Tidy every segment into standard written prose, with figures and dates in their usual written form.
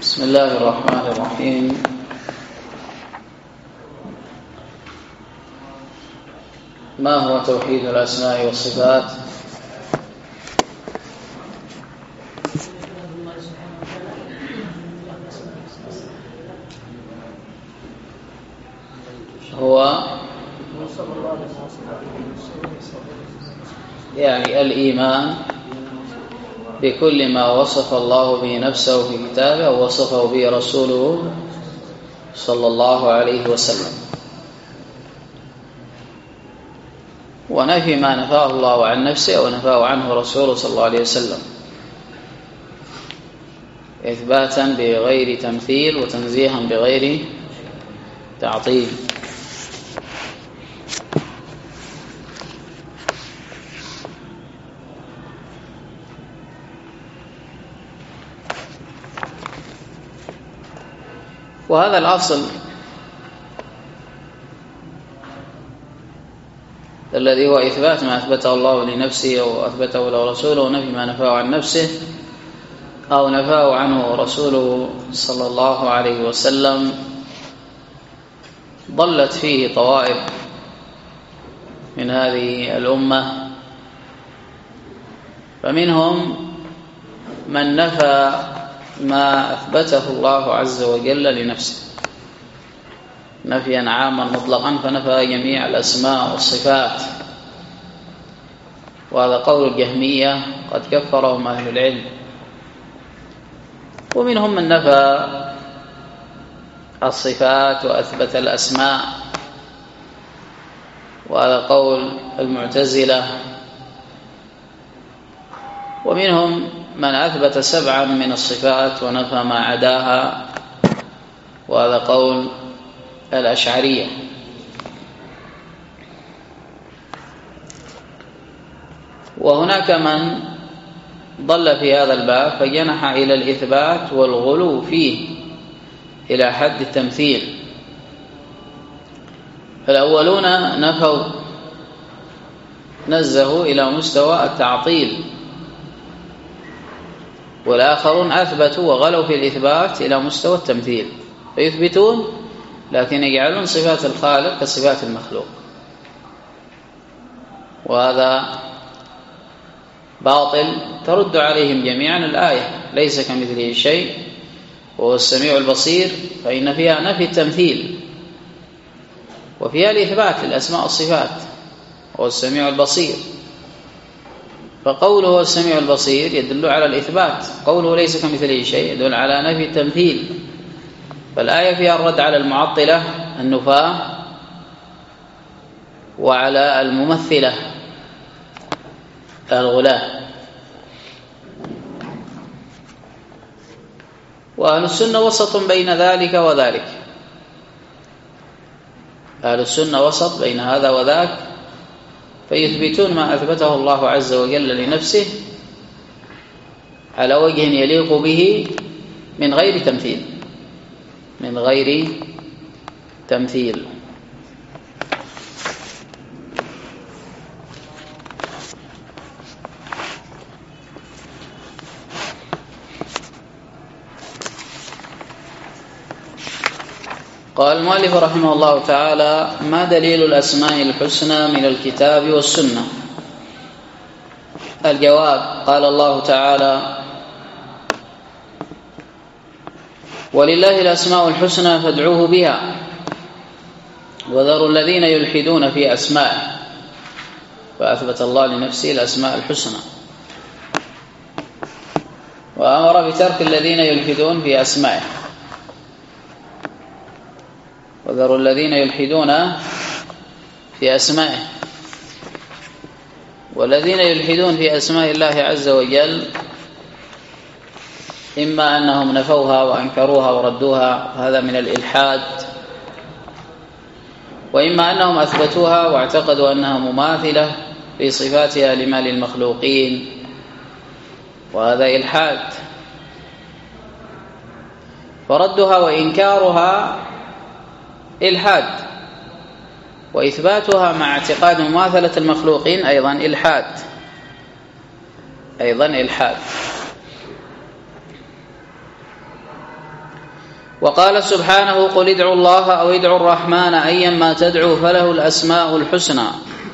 بسم الله الرحمن الرحيم. ما هو توحيد الأسماء والصفات؟ هو يعني الإيمان بكل ما وصف الله به نفسه في كتابه أو وصفه به رسوله صلى الله عليه وسلم، ونفي ما نفاه الله عن نفسه أو نفاه عنه رسوله صلى الله عليه وسلم، إثباتا بغير تمثيل وتنزيها بغير تعطيل. وهذا الأصل الذي هو إثبات ما أثبته الله لنفسه أو أثبته له رسوله، ونفي ما نفاه عن نفسه أو نفاه عنه رسوله صلى الله عليه وسلم، ضلت فيه طوائف من هذه الأمة، فمنهم من نفى ما أثبته الله عز وجل لنفسه نفيا عاما مطلقا، فنفى جميع الأسماء والصفات، وهذا قول الجهمية قد كفرهم أهل العلم. ومنهم من نفى الصفات وأثبت الأسماء، وهذا قول المعتزلة. ومنهم من أثبت 7 من الصفات ونفى ما عداها، وهذا قول الأشعرية. وهناك من ضل في هذا الباب فجنح إلى الإثبات والغلو فيه إلى حد التمثيل. الأولون نفوا نزهوا إلى مستوى التعطيل، والآخرون أثبتوا وغلوا في الإثبات إلى مستوى التمثيل، فيثبتون لكن يجعلون صفات الخالق كصفات المخلوق، وهذا باطل ترد عليهم جميعا الآية ليس كمثله شيء وهو السميع البصير، فإن فيها نفي التمثيل وفيها الإثبات للأسماء والصفات وهو السميع البصير. فقوله هو السميع البصير يدل على الإثبات، قوله ليس كمثله شيء يدل على نفي التمثيل. فالآية فيها الرد على المعطلة النفاة وعلى الممثلة الغلاة. وأهل السنة وسط بين ذلك وذلك، أهل السنة وسط بين هذا وذاك، فيثبتون ما أثبته الله عز وجل لنفسه على وجه يليق به من غير تمثيل، من غير تمثيل. قال المؤلف رحمه الله تعالى: ما دليل الأسماء الحسنى من الكتاب والسنة؟ الجواب: قال الله تعالى: ولله الأسماء الحسنى فادعوه بها وذروا الذين يلحدون في أسمائه. فأثبت الله لنفسه الأسماء الحسنى، وأمر بترك الذين يلحدون في أسمائه. وذروا الذين يلحدون في أسمائه، والذين يلحدون في أسماء الله عز وجل إما أنهم نفوها وأنكروها وردوها، هذا من الإلحاد، وإما أنهم أثبتوها واعتقدوا أنها مماثلة في صفاتها لما للمخلوقين، وهذا إلحاد. فردها وإنكارها إلحاد، وإثباتها مع اعتقاد مماثلة المخلوقين أيضا إلحاد، أيضا إلحاد. وقال سبحانه قل ادعوا الله أو ادعوا الرحمن أيا ما تدعوا فله الأسماء الحسنى.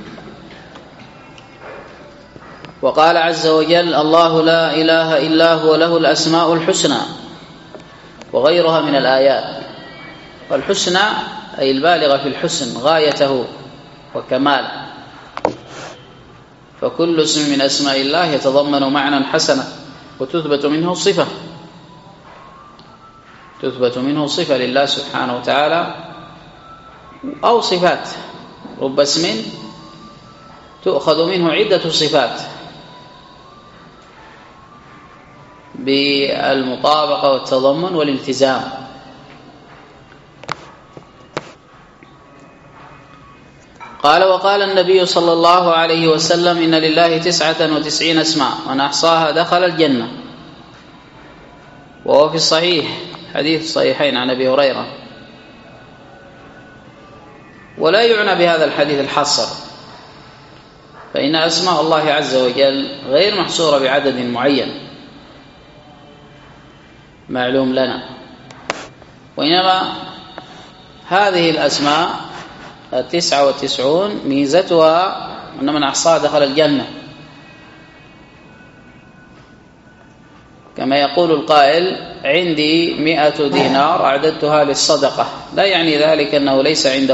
وقال عز وجل الله لا إله إلا هو له الأسماء الحسنى وغيرها من الآيات. والحسنى أي البالغة في الحسن غايته وكماله، فكل اسم من أسماء الله يتضمن معنى حسنا وتثبت منه صفة لله سبحانه وتعالى أو صفات. رب اسم تؤخذ منه عدة صفات بالمطابقة والتضمن والالتزام. قال وقال النبي صلى الله عليه وسلم إن لله 99 اسماء من أحصاها دخل الجنة. وهو في الصحيح حديث الصحيحين عن أبي هريرة. ولا يعنى بهذا الحديث الحصر، فإن أسماء الله عز وجل غير محصورة بعدد معين معلوم لنا، وإنما هذه الأسماء 99 ميزتها أن من أحصاها دخل الجنة، كما يقول القائل عندي 100 دينار أعددتها للصدقة، لا يعني ذلك أنه ليس عنده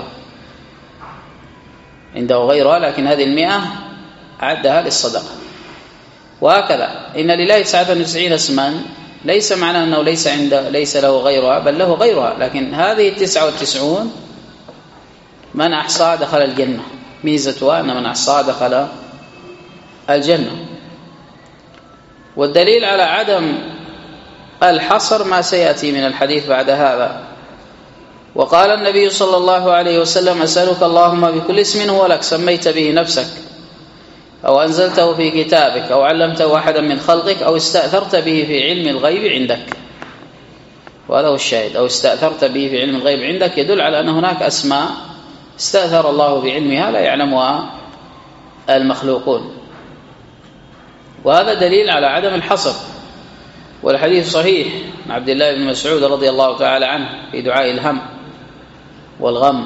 غيرها، لكن هذه 100 أعدها للصدقة. وهكذا إن لله 99 اسما ليس معناه أنه ليس له غيرها، بل له غيرها، لكن هذه 99 من أحصاها دخل الجنة، ميزتها أن من أحصاها دخل الجنة. والدليل على عدم الحصر ما سيأتي من الحديث بعد هذا. وقال النبي صلى الله عليه وسلم أسألك اللهم بكل اسم هو لك سميت به نفسك أو أنزلته في كتابك أو علمته أحدا من خلقك أو استأثرت به في علم الغيب عندك. وهذا هو الشاهد، أو استأثرت به في علم الغيب عندك، يدل على أن هناك أسماء استأثر الله بعلمها لا يعلمها المخلوقون، وهذا دليل على عدم الحصر. والحديث صحيح عن عبد الله بن مسعود رضي الله تعالى عنه في دعاء الهم والغم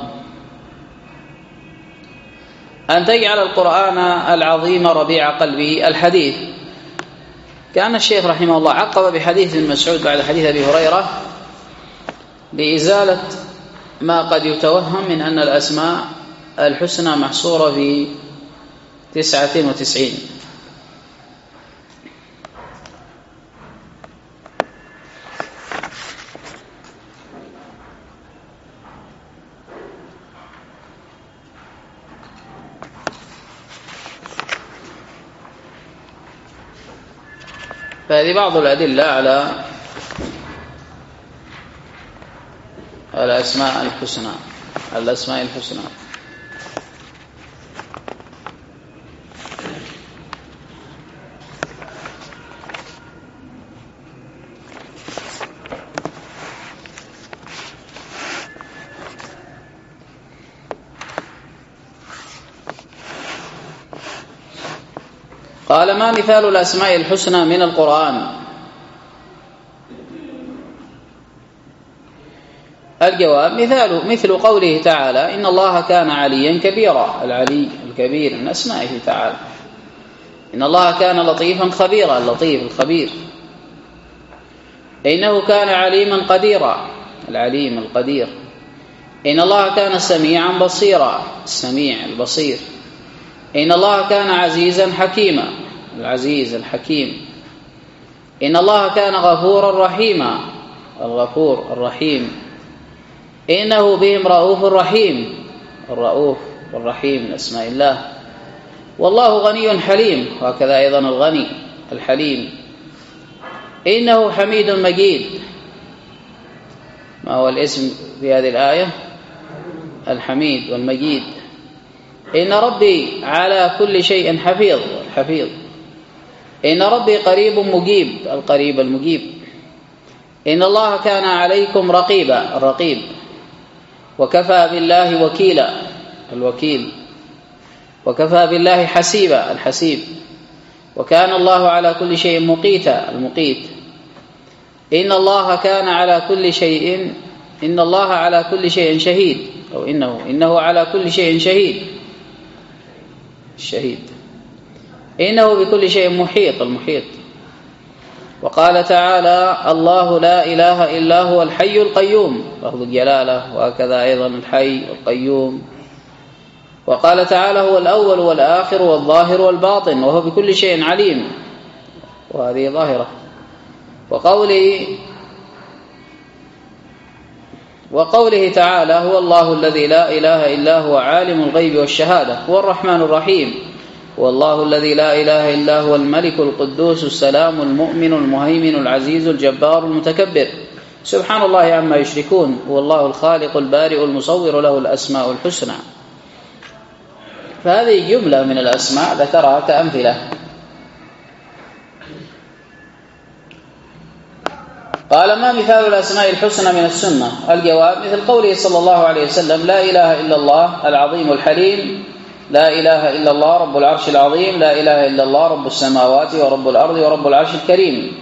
أن تجعل القرآن العظيم ربيع قلبي. الحديث كان الشيخ رحمه الله عقب بحديث ابن مسعود بعد حديث أبي هريرة لإزالة ما قد يتوهم من أن الأسماء الحسنى محصورة في 99. فهذه بعض الأدلة على الأسماء الحسنى. قال ما مثال الأسماء الحسنى من القرآن؟ الجواب مثل قوله تعالى إن الله كان عليا كبيرا. العلي الكبير من أسمائه تعالى. إن الله كان لطيفا خبيرا، اللطيف الخبير. إنه كان عليما قديرا، العليم القدير. إن الله كان سميعا بصيرا، السميع البصير. إن الله كان عزيزا حكيما، العزيز الحكيم. إن الله كان غفورا رحيما، الغفور الرحيم. إنه بهم رؤوف رحيم، الرؤوف والرحيم من أسماء الله. والله غني حليم، وهكذا أيضا الغني الحليم. إنه حميد مجيد. ما هو الاسم في هذه الآية؟ الحميد والمجيد. إن ربي على كل شيء حفيظ. إن ربي قريب مجيب، القريب المجيب. إن الله كان عليكم رقيبا، الرقيب. وكفى بالله وكيلا، الوكيل. وكفى بالله حسيبا، الحسيب. وكان الله على كل شيء مقيتا، المقيت. إن الله كان على كل شيء، إن الله على كل شيء شهيد، أو إنه على كل شيء شهيد، إنه بكل شيء محيط، المحيط. وقال تعالى: الله لا إله إلا هو الحي القيوم، لفظ الجلالة، وهكذا أيضا الحي القيوم. وقال تعالى: هو الأول والآخر والظاهر والباطن وهو بكل شيء عليم، وهذه ظاهرة. وقوله تعالى: هو الله الذي لا إله إلا هو عالم الغيب والشهادة، هو الرحمن الرحيم، هو الله الذي لا إله إلا هو الملك القدوس السلام المؤمن المهيمن العزيز الجبار المتكبر، سبحان الله عما يشركون، هو الله الخالق البارئ المصور، له الأسماء الحسنى. فهذه جملة من الأسماء ذكرها كأمثلة. قال: ما مثال الأسماء الحسنى من السنة؟ الجواب: مثل قوله صلى الله عليه وسلم: لا إله إلا الله العظيم الحليم، لا إله إلا الله رب العرش العظيم، لا إله إلا الله رب السماوات ورب الأرض ورب العرش الكريم.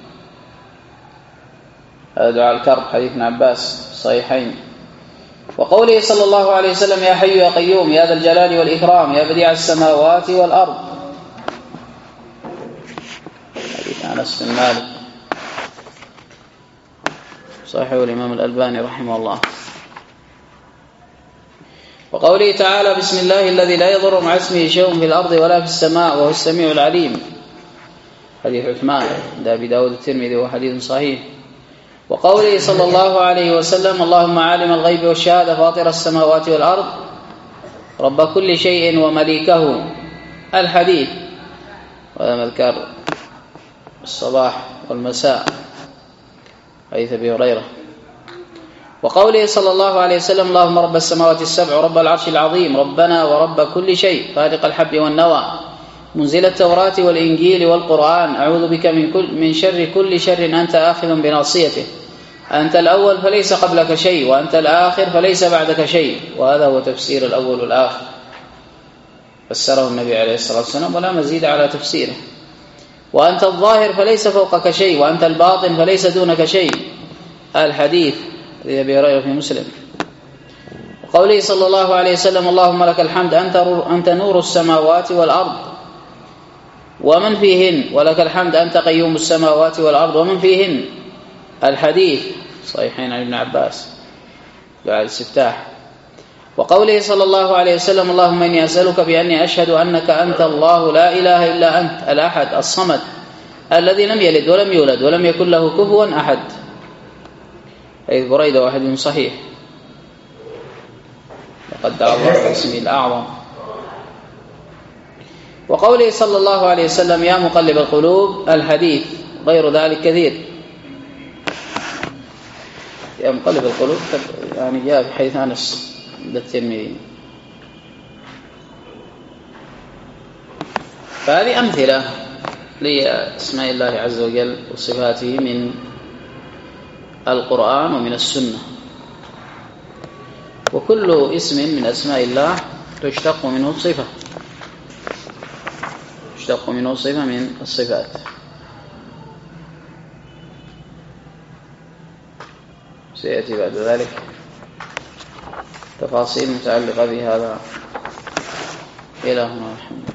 هذا دعاء الكرب، حديث ابن عباس الصحيحين. وقوله صلى الله عليه وسلم: يا حي يا قيوم، يا ذا الجلال والإكرام، يا بديع السماوات والأرض، حديث أنس بن مالك، صحيح الإمام الألباني رحمه الله. وقوله تعالى: بسم الله الذي لا يضر مع اسمه شيء في الأرض ولا في السماء وهو السميع العليم، حديث عثمان عند أبي داود الترمذي وحديث صحيح. وقوله صلى الله عليه وسلم: اللهم عالم الغيب والشهادة فاطر السماوات والأرض رب كل شيء ومليكه، الحديث، وهذا مذكر الصباح والمساء، حديث أبي هريرة. وقوله صلى الله عليه وسلم: اللهم رب السماوات السبع ورب العرش العظيم، ربنا ورب كل شيء، فالق الحب والنوى، منزل التوراة والإنجيل والقرآن، أعوذ بك من شر كل شر أنت آخذ بناصيته، أنت الأول فليس قبلك شيء، وأنت الآخر فليس بعدك شيء. وهذا هو تفسير الأول والآخر، فسره النبي عليه الصلاة والسلام ولا مزيد على تفسيره. وأنت الظاهر فليس فوقك شيء، وأنت الباطن فليس دونك شيء، الحديث الذي أبي هريرة في مسلم. وقوله صلى الله عليه وسلم: اللهم لك الحمد أنت نور السماوات والأرض ومن فيهن، ولك الحمد أنت قيوم السماوات والأرض ومن فيهن، الحديث، صحيحين عن ابن عباس دعاء الاستفتاح. وقوله صلى الله عليه وسلم: اللهم إني أسألك بأني أشهد أنك أنت الله لا إله إلا أنت الأحد الصمد الذي لم يلد ولم يولد ولم يكن له كفوا أحد، حديث بريدة واحد صحيح. وقد دعا الله باسمه الأعظم. وقوله صلى الله عليه وسلم: يا مقلب القلوب، الحديث، غير ذلك كثير. يا مقلب القلوب يعني جاء في حديث أنس عند الترمذي. فهذه أمثلة لأسماء الله عز وجل وصفاته من القرآن ومن السنة. وكل اسم من أسماء الله تشتق منه صفة، تشتق منه صفة من الصفات. سيأتي بعد ذلك تفاصيل متعلقة بهذا. إلهنا الحمد.